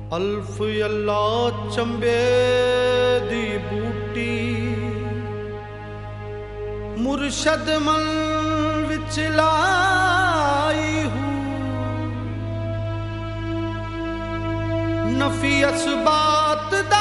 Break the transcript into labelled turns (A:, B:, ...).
A: अल्फ अल्लाह चंबे दी बूटी मुर्शद मन विच लाई हूँ नफी असबात